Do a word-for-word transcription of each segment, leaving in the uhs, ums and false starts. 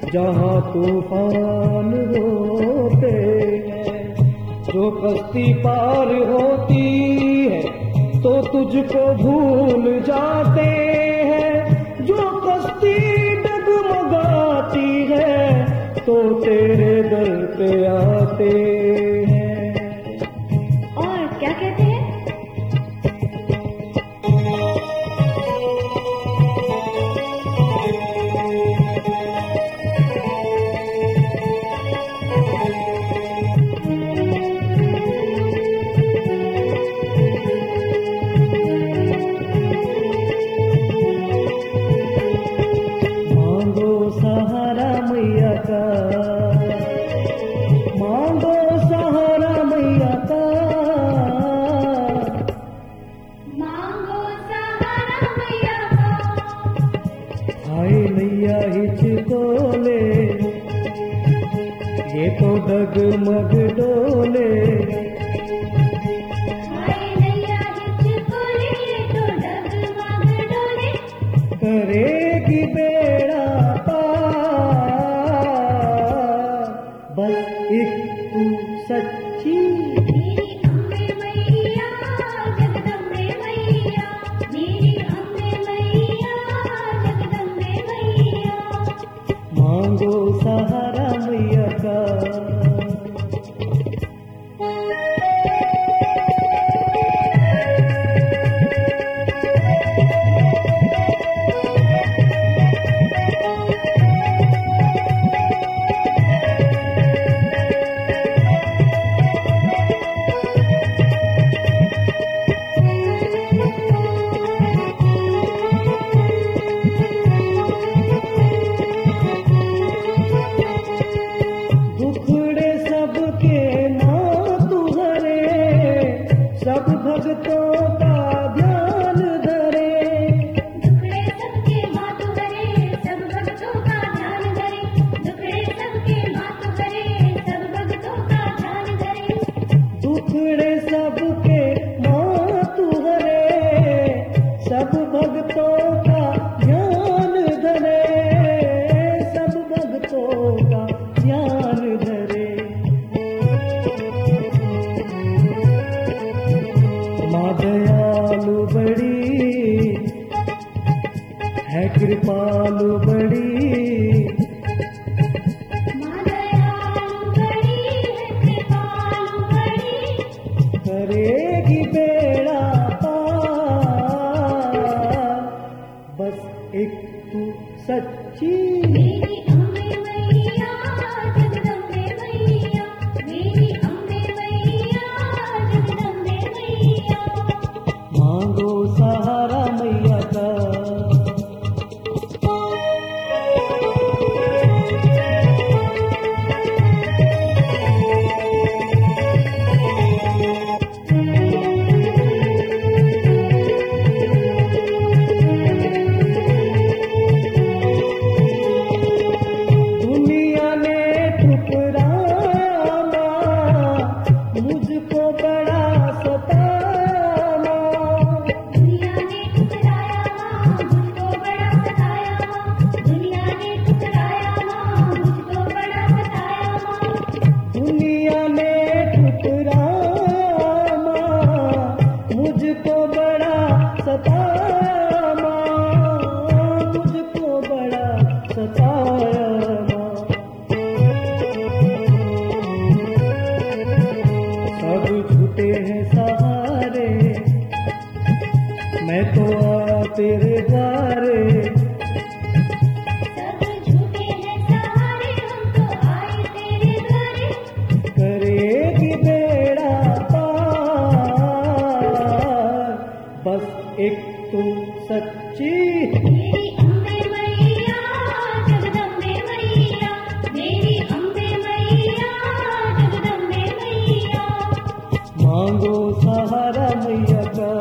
जहाँ तूफान होते हैं, जो कश्ती पार होती है तो तुझको भूल जाते हैं, जो कश्ती डगमगाती है तो तेरे दर पे आते हैं। और क्या कहते हैं? मांगो सहारा मैया का, मांगो सहारा मैया का। हाय नैया हिचकोले, ये तो डगमग डोले, हाय नैया हिचकोले, ये तो डगमग डोले, करेगी बेड़ा बस एक तू सच्ची। मेरी अम्बे मैया, जगदम्बे मैया, मेरी अम्बे मैया, जगदम्बे मैया। मांगो सहारा मैया का। सब भक्तों का ध्यान धरे, दुखड़े सबके मातु हरे, सब भक्तों का ध्यान धरे, दुखड़े सबके मातु हरे, सब भक्तों का ध्यान धरे, दुखड़े सबके मातु हरे, सब भक्तों का ध्यान धरे, सब भक्तों का ध्यान धरे। माँ दयालु बड़ी है, कृपालु बड़ी, माँ दयालु बड़ी है, कृपालु बड़ी, करेगी बेड़ा पार बस एक तू सच्ची। मेरी अम्बे मैया, जगदम्बे मैया, मेरी अम्बे मैया, जगदम्बे मैया। मांगो सहारा मैया का। दुनिया ने ठुकराया मुझको बड़ा सताया, दुनिया ने ठुकराया माँ, मुझको बड़ा सताया माँ, दुनिया ने ठुकराया माँ, मुझको बड़ा सताया माँ, दुनिया ने ठुकराया मुझको बड़ा सताया माँ, मुझको बड़ा सताया माँ। सब झूठे हैं सहारे, मैं तो आया तेरे द्वारे, सब झूठे हैं सहारे, हम तो आए तेरे द्वारे, करेगी बेड़ा पार बस एक तू सच्ची। मेरी अम्बे मैया, जगदम्बे मैया, मेरी अम्बे मैया, जगदम्बे मैया। मांगो सहारा मैया का।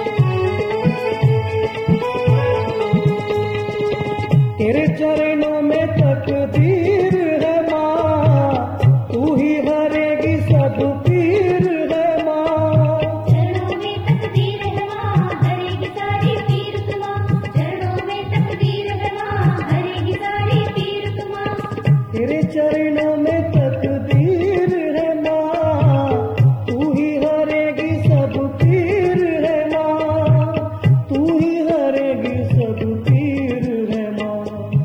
तेरे चरणों में में तकदीर है माँ, तू ही हरेगी सब पीर है माँ। चरणों में तकदीर है माँ, हरेगी सारी पीर तुमा। चरणों में तकदीर है माँ, हरेगी सारी पीर तुमा। तेरे चरणों में तकदीर है माँ, तू ही हरेगी सब पीर है माँ, तू ही हरेगी सब पीर है माँ।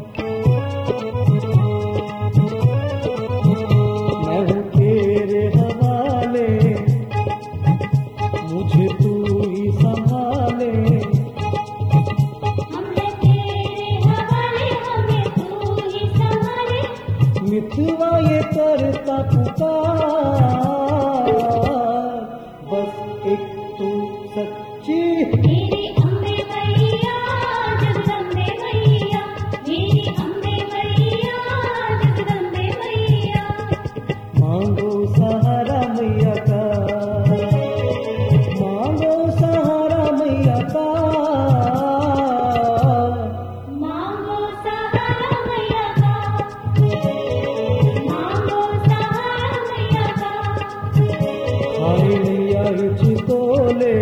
मैं हूँ तेरे हवाले, मुझे तू ही संभाले। हम हैं तेरे हवाले, हमें तू ही संभाले। मितवा ये करता पुकार, बस एक तू सच्ची। मेरी अम्बे मैया, जगदम्बे मैया। मेरी अम्बे मैया, जगदम्बे मैया। मांगो सहारा मैया का, मांगो सहारा मैया का। मांगो सहारा मैया का, मांगो सहारा मैया का। हाय मैया हिचकोले,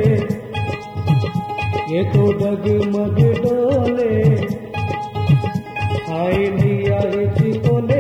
ये तो डगमग डोले। हाय मैया हिचकोले,